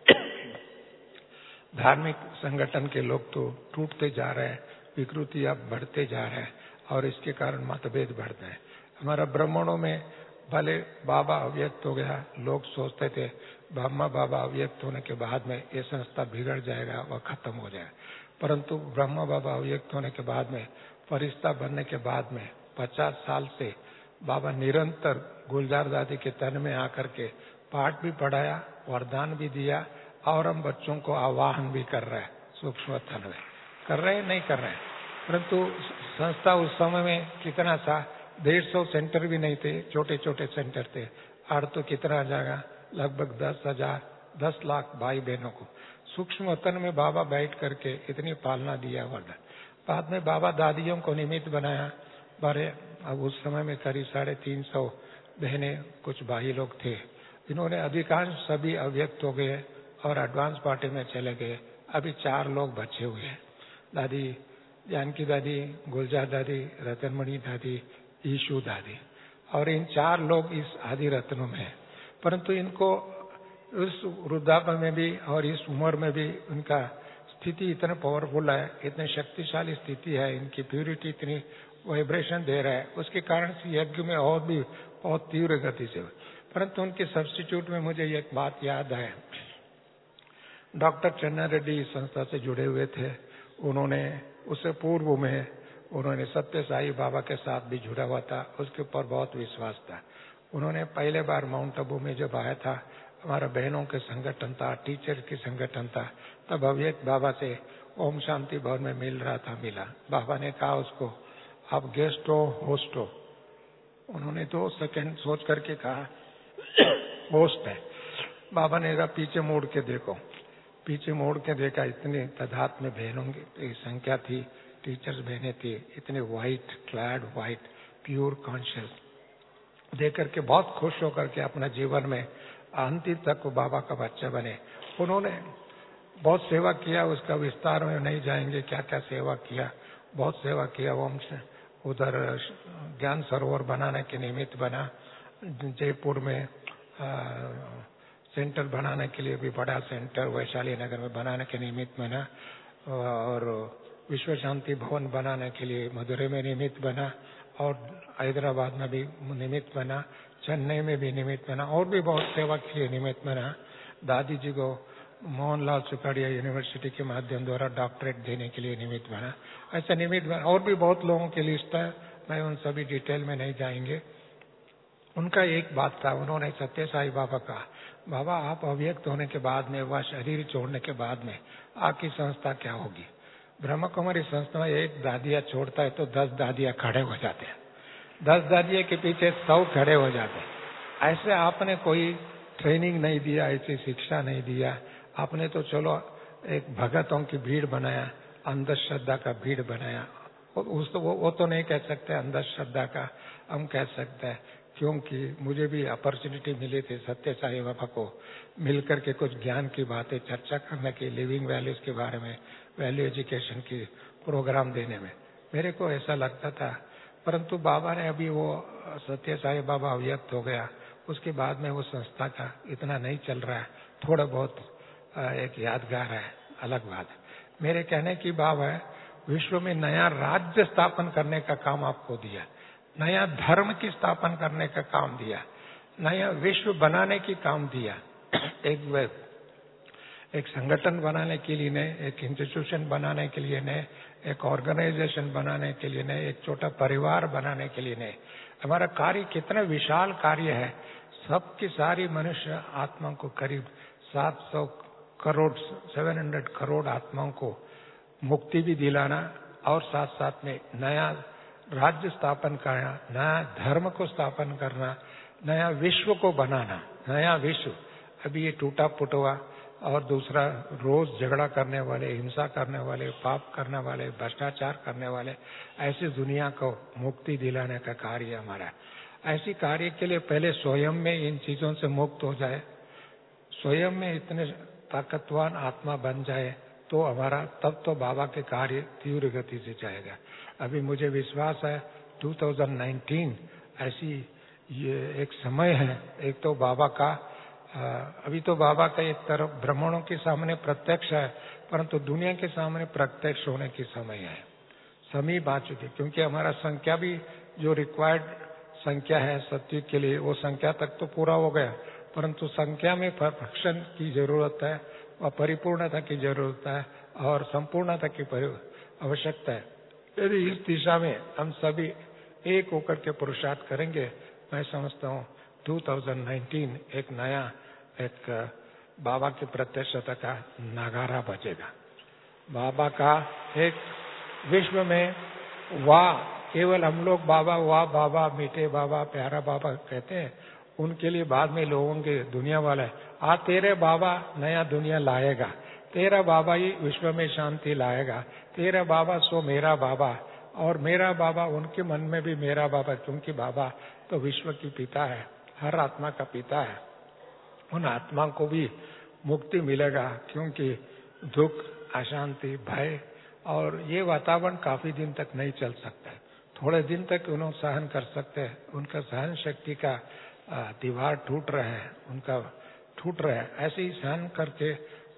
धार्मिक संगठन के लोग तो टूटते जा रहे हैं, विकृति अब बढ़ते जा रहे हैं और इसके कारण मतभेद बढ़ते हैं। हमारा ब्राह्मणों में भले बाबा अव्यक्त हो गया, लोग सोचते थे ब्रह्मा बाबा अव्यक्त होने के बाद में ये संस्था बिगड़ जाएगा, वह खत्म हो जाएगा, परंतु ब्रह्मा बाबा अव्यक्त होने के बाद में, फरिश्ता बनने के बाद में 50 साल से बाबा निरंतर गुलजार दादी के तन में आकर के पाठ भी पढ़ाया, वरदान भी दिया और हम बच्चों को आवाहन भी कर रहे हैं। सूक्ष्म तन में कर रहे हैं, नहीं कर रहे हैं, परंतु संस्था उस समय में कितना सा 150 सेंटर भी नहीं थे, छोटे छोटे सेंटर थे। और तो कितना आ जाएगा? लगभग 10,000, 10 लाख भाई बहनों को सूक्ष्म वतन में बाबा बैठ करके इतनी पालना दिया वरदान। बाद में बाबा दादियों को निमित्त बनाया, बारे अब उस समय में करीब 350 बहनें, कुछ भाई लोग थे। इन्होंने अधिकांश सभी अव्यक्त हो गए और एडवांस पार्टी में चले गए। अभी 4 लोग बचे हुए हैं, दादी जानकी दादी, गुलजार दादी, रतनमणि दादी, ईशु दादी, और इन 4 लोग इस आदि रत्नों में हैं। परंतु इनको इस वृद्धापन में भी और इस उम्र में भी उनका स्थिति इतना पावरफुल है, इतनी शक्तिशाली स्थिति है, इनकी प्यूरिटी इतनी वाइब्रेशन दे रहा है, उसके कारण से यज्ञ में और भी बहुत तीव्र गति से। परंतु उनके सब्स्टिट्यूट में मुझे एक बात याद है, डॉक्टर चन्ना रेड्डी इस संस्था से जुड़े हुए थे। उन्होंने उससे पूर्व में उन्होंने सत्य साई बाबा के साथ भी जुड़ा हुआ था, उसके ऊपर बहुत विश्वास था। उन्होंने पहले बार माउंट आबू में जब आया था, हमारा बहनों के संगठन था, टीचर की संगठन था, तब अभियक्त बाबा से ओम शांति भवन में मिल रहा था, मिला। बाबा ने कहा उसको, आप गेस्ट हो होस्ट हो? उन्होंने 2 सेकंड सोच करके कहा होस्ट है। बाबा ने जरा पीछे मुड़ के देखो, पीछे मुड़ के देखा, इतनी तादाद में बहनों की संख्या थी, टीचर्स बहनें थी, इतने white clad, white pure conscious, देख करके बहुत खुश होकर के अपना जीवन में अंतिम तक वो बाबा का बच्चा बने। उन्होंने बहुत सेवा किया, उसका विस्तार में नहीं जाएंगे, क्या क्या सेवा किया, बहुत सेवा किया। वो उधर ज्ञान सरोवर बनाने के निमित्त बना, जयपुर में सेंटर बनाने के लिए भी बड़ा सेंटर वैशाली नगर में बनाने के निमित्त बना, और विश्व शांति भवन बनाने के लिए मदुरै में निमित्त बना, और हैदराबाद में भी निमित्त बना, चेन्नई में भी निमित्त बना, और भी बहुत सेवा के लिए निमित्त बना। दादी जी को मोहनलाल सुखाड़िया यूनिवर्सिटी के माध्यम द्वारा डॉक्टरेट देने के लिए निमित्त बना। ऐसा निमित्त बना, और भी बहुत लोगों की लिस्ट है, मैं उन सभी डिटेल में नहीं जाएंगे। उनका एक बात था, उन्होंने सत्य साई बाबा का, बाबा आप अव्यक्त होने के बाद में, वह शरीर छोड़ने के बाद में आपकी संस्था क्या होगी? ब्रह्म कुमारी संस्था में एक दादिया छोड़ता है तो 10 दादिया खड़े हो जाते हैं, 10 दादिया के पीछे 100 खड़े हो जाते हैं। ऐसे आपने कोई ट्रेनिंग नहीं दिया, ऐसी शिक्षा नहीं दिया, आपने तो चलो एक भगतों की भीड़ बनाया, अंधश्रद्धा का भीड़ बनाया। वो तो नहीं कह सकते अंधश्रद्धा का, हम कह सकते हैं, क्योंकि मुझे भी अपॉर्चुनिटी मिली थी सत्य साई बाबा को मिलकर के कुछ ज्ञान की बातें चर्चा करने की, लिविंग वैल्यूज के बारे में, वैल्यू एजुकेशन की प्रोग्राम देने में। मेरे को ऐसा लगता था, परंतु बाबा ने अभी वो सत्य साई बाबा अव्यक्त हो गया, उसके बाद में वो संस्था का इतना नहीं चल रहा है, थोड़ा बहुत एक यादगार है, अलग बात है। मेरे कहने की भाव है, विश्व में नया राज्य स्थापन करने का काम आपको दिया, नया धर्म की स्थापना करने का काम दिया, नया विश्व बनाने की काम दिया। एक संगठन बनाने के लिए नहीं, एक इंस्टीट्यूशन बनाने के लिए नहीं, एक ऑर्गेनाइजेशन बनाने के लिए नहीं, एक छोटा परिवार बनाने के लिए नहीं। हमारा कार्य कितना विशाल कार्य है। सबकी सारी मनुष्य आत्मा को करीब 700 करोड़ 700 करोड़ आत्माओं को मुक्ति भी दिलाना, और साथ साथ में नया राज्य स्थापन करना, नया धर्म को स्थापन करना, नया विश्व को बनाना। नया विश्व अभी ये टूटा फुटवा, और दूसरा रोज झगड़ा करने वाले, हिंसा करने वाले, पाप करने वाले, भ्रष्टाचार करने वाले, ऐसी दुनिया को मुक्ति दिलाने का कार्य हमारा। ऐसी कार्य के लिए पहले स्वयं में इन चीजों से मुक्त हो जाए, स्वयं में इतने ताकतवान आत्मा बन जाए, तो हमारा तब तो बाबा के कार्य तीव्र गति से जाएगा। अभी मुझे विश्वास है 2019 ऐसी ये एक समय है, एक तो बाबा का अभी तो बाबा का एक तरफ ब्राह्मणों के सामने प्रत्यक्ष है, परंतु दुनिया के सामने प्रत्यक्ष होने की समय है, समीप आ चुकी, क्योंकि हमारा संख्या भी जो रिक्वायर्ड संख्या है सत्य के लिए, वो संख्या तक तो पूरा हो गया, परंतु संख्या में परफेक्शन की जरूरत है, और परिपूर्णता की जरूरत है, और संपूर्णता की आवश्यकता है। यदि इस दिशा में हम सभी एक होकर के पुरुषार्थ करेंगे, मैं समझता हूँ 2019 एक नया एक बाबा की प्रत्यक्षता का नगारा बजेगा। बाबा का एक विश्व में वाह, केवल हम लोग बाबा वाह बाबा, मीठे बाबा, प्यारा बाबा कहते हैं, उनके लिए बाद में लोगों के दुनिया वाला है, तेरे बाबा नया दुनिया लाएगा, तेरा बाबा ही विश्व में शांति लाएगा, तेरा बाबा सो मेरा बाबा, और मेरा बाबा उनके मन में भी मेरा बाबा, क्योंकि बाबा तो विश्व की पिता है, हर आत्मा का पिता है। उन आत्मा को भी मुक्ति मिलेगा, क्योंकि दुख, अशांति, भय और ये वातावरण काफी दिन तक नहीं चल सकता है। थोड़े दिन तक उन्हें सहन कर सकते हैं, उनका सहन शक्ति का दीवार टूट रहा है, उनका टूट रहा है। ऐसे ही सहन करके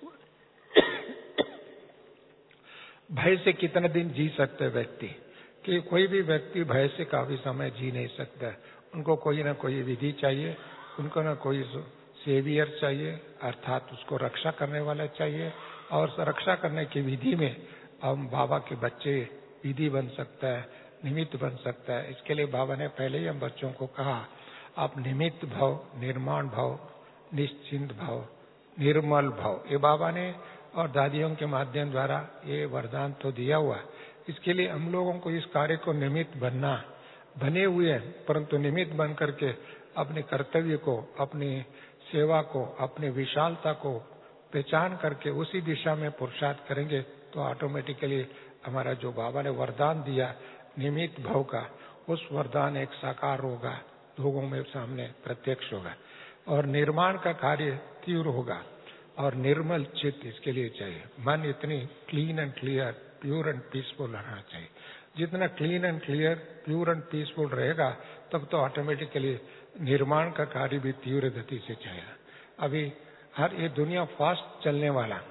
भय से कितने दिन जी सकते व्यक्ति, कि कोई भी व्यक्ति भय से काफी समय जी नहीं सकता। उनको कोई ना कोई विधि चाहिए, उनको ना कोई सेवियर चाहिए, अर्थात उसको रक्षा करने वाला चाहिए, और रक्षा करने की विधि में हम बाबा के बच्चे विधि बन सकता है, निमित्त बन सकता है। इसके लिए बाबा ने पहले ही हम बच्चों को कहा, आप निमित्त भव, निर्माण भव, निश्चिंत भव, निर्मल भव। ये बाबा ने और दादियों के माध्यम द्वारा ये वरदान तो दिया हुआ। इसके लिए हम लोगों को इस कार्य को निमित्त बनना, बने हुए हैं, परंतु निमित्त बन करके अपने कर्तव्य को, अपनी सेवा को, अपनी विशालता को पहचान करके उसी दिशा में पुरुषार्थ करेंगे तो ऑटोमेटिकली हमारा जो बाबा ने वरदान दिया निमित्त भव का, उस वरदान एक साकार होगा, लोगों में सामने प्रत्यक्ष होगा, और निर्माण का कार्य तीव्र होगा, और निर्मल चित्त इसके लिए चाहिए। मन इतनी clean and clear, pure and peaceful रहना चाहिए। जितना clean and clear, pure and peaceful रहेगा, तब तो ऑटोमेटिकली निर्माण का कार्य भी तीव्र गति से चलेगा। अभी हर ये दुनिया फास्ट चलने वाला,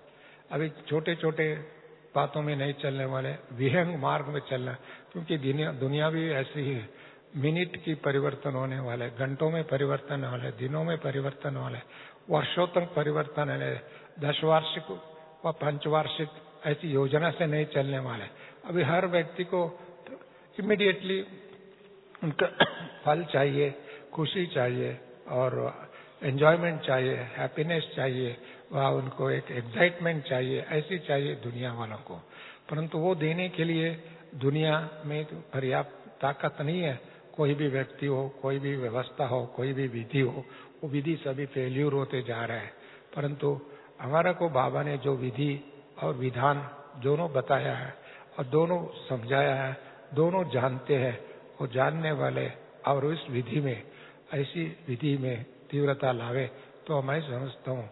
अभी छोटे छोटे बातों में नहीं चलने वाले, विहंग मार्ग में चलना, क्योंकि दुनिया भी ऐसी ही मिनट की परिवर्तन होने वाले, घंटों में परिवर्तन वाले, दिनों में परिवर्तन वाले, वर्षों तक परिवर्तन है। 10 वार्षिक व 5 वार्षिक ऐसी योजना से नहीं चलने वाले। अभी हर व्यक्ति को इमीडिएटली उनका फल चाहिए, खुशी चाहिए, और एंजॉयमेंट चाहिए, हैप्पीनेस चाहिए, वह उनको एक एक्साइटमेंट चाहिए, ऐसी चाहिए दुनिया वालों को। परंतु वो देने के लिए दुनिया में पर्याप्त ताकत नहीं है। कोई भी व्यक्ति हो, कोई भी व्यवस्था हो, कोई भी विधि हो, वो विधि सभी फेल्यूर होते जा रहे हैं। परंतु हमारा को बाबा ने जो विधि और विधान दोनों बताया है और दोनों समझाया है, दोनों जानते हैं, वो जानने वाले और उस विधि में, ऐसी विधि में तीव्रता लावे, तो मैं समझता हूँ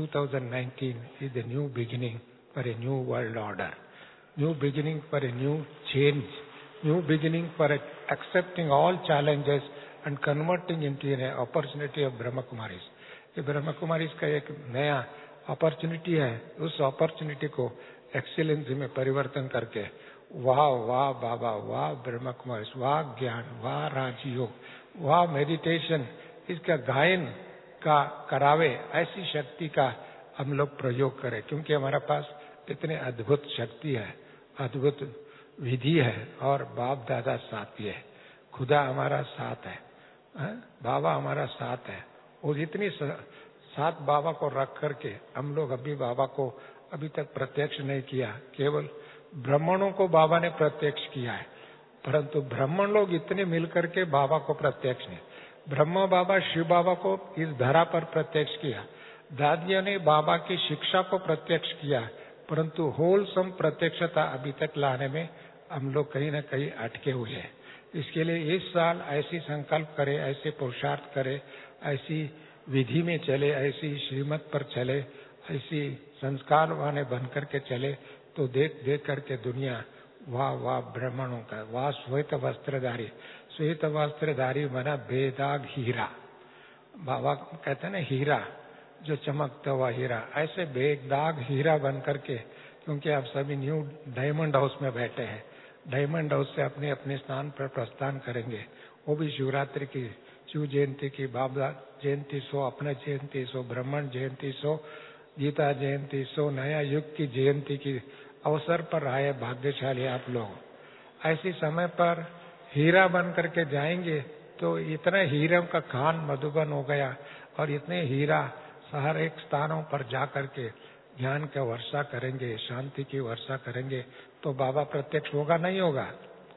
2019 is the new beginning for a new world order, new beginning for a new change, new beginning for accepting all challenges and converting into an opportunity of Brahma Kumaris. ये ब्रह्म कुमारीज का एक नया अपॉर्चुनिटी है। उस अपॉर्चुनिटी को excellency में परिवर्तन करके वाह वाह बाबा, वाह ब्रह्म कुमारीज, वाह ज्ञान, वाह राजयोग, वाह मेडिटेशन, इसका गायन का करावे, ऐसी शक्ति का हम लोग प्रयोग करें, क्योंकि हमारे पास इतने अद्भुत शक्ति है, अद्भुत विधि है, और बाप दादा साथी है, खुदा हमारा साथ है, बाबा हमारा साथ है। और इतनी साथ बाबा को रख करके हम लोग अभी बाबा को अभी तक प्रत्यक्ष नहीं किया, केवल ब्राह्मणों को बाबा ने प्रत्यक्ष किया है, परंतु ब्राह्मण लोग इतने मिलकर के बाबा को प्रत्यक्ष नहीं। ब्रह्मा बाबा शिव बाबा को इस धरा पर प्रत्यक्ष किया, दादियों ने बाबा की शिक्षा को प्रत्यक्ष किया, परंतु होलसम प्रत्यक्षता अभी तक लाने में हम लोग कहीं न कहीं अटके हुए हैं। इसके लिए इस साल ऐसी संकल्प करें, ऐसे पुरुषार्थ करें, ऐसी विधि में चले, ऐसी श्रीमत पर चले, ऐसी संस्कार वाले बन करके चले, तो देख देख करके दुनिया वाह वाह ब्राह्मणों का, वाह श्वेत वस्त्रधारी, श्वेत वस्त्रधारी बना बेदाग हीरा। बाबा कहते हैं ना, हीरा जो चमकता हुआ हीरा, ऐसे बेदाग हीरा बन करके, क्योंकि आप सभी न्यू डायमंड हाउस में बैठे हैं, डायमंड हाउस से अपने अपने स्थान पर प्रस्थान करेंगे। वो भी शिवरात्रि की, शिव जयंती की, बाबा जयंती सो, अपना जयंती सो, ब्राह्मण जयंती सो, गीता जयंती सो, नया युग की जयंती की अवसर पर आए भाग्यशाली आप लोग। ऐसे समय पर हीरा बन करके जाएंगे तो इतना हीरों का खान मधुबन हो गया, और इतने हीरा हर एक स्थानों पर जा करके ज्ञान का वर्षा करेंगे, शांति की वर्षा करेंगे, तो बाबा प्रत्यक्ष होगा नहीं होगा।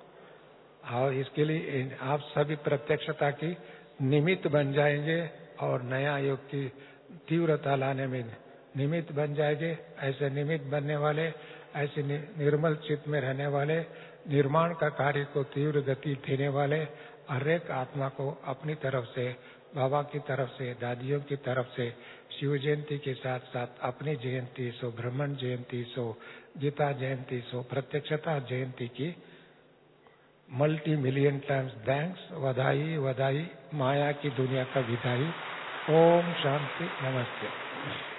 और इसके लिए आप सभी प्रत्यक्षता की निमित्त बन जाएंगे और नया युग की तीव्रता लाने में निमित्त बन जाएंगे। ऐसे निमित्त बनने वाले, ऐसे निर्मल चित्त में रहने वाले, निर्माण का कार्य को तीव्र गति देने वाले हर एक आत्मा को अपनी तरफ से, बाबा की तरफ से, दादियों की तरफ से, शिव जयंती के साथ साथ अपनी जयंती सो, ब्रह्मण जयंती सो, गीता जयंती सो, प्रत्यक्षता जयंती की मल्टी मिलियन टाइम्स थैंक्स। बधाई बधाई, माया की दुनिया का विदाई। ओम शांति, नमस्ते।